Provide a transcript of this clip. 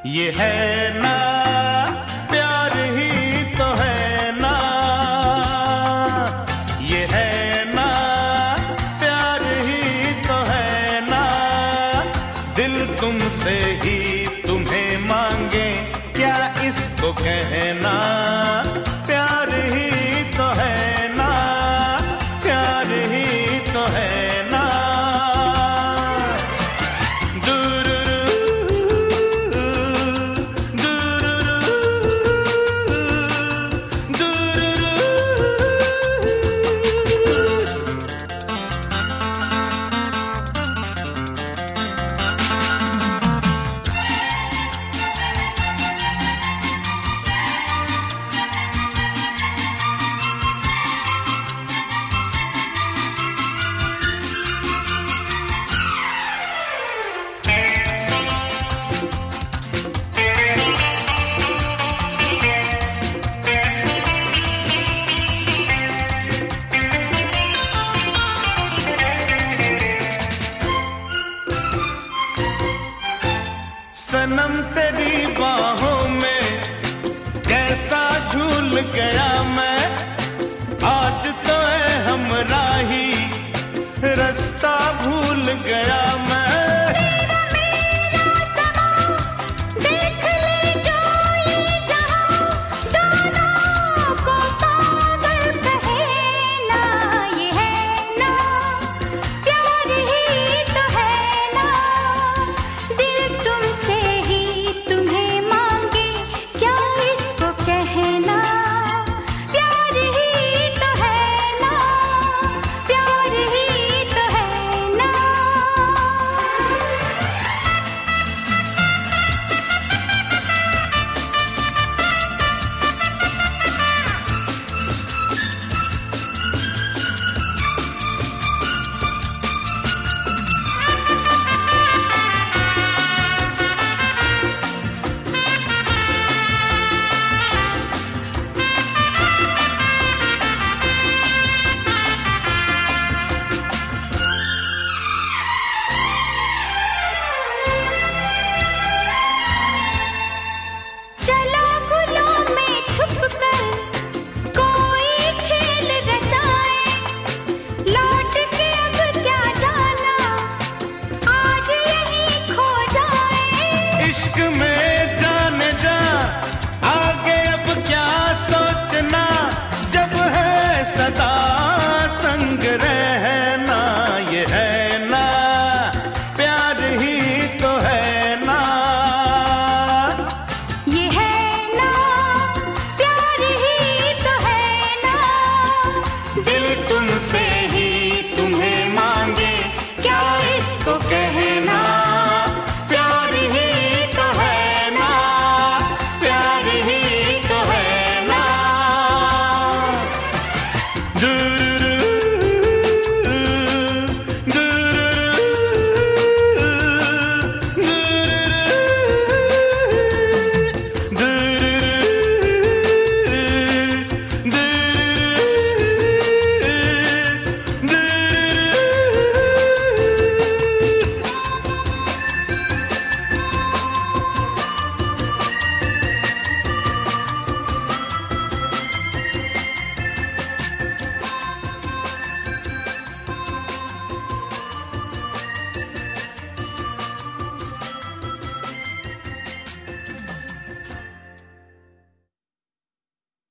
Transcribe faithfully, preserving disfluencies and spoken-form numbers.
ये है ना प्यार ही तो है ना, ये है ना प्यार ही तो है ना। दिल तुमसे ही तुम्हें मांगे, क्या इसको कहना। प्यार ही तो है ना, प्यार ही तो है ना। सनम तेरी बाहों में कैसा झूल गया मैं, आज तो है हमराही रास्ता भूल गया मैं। इश्क में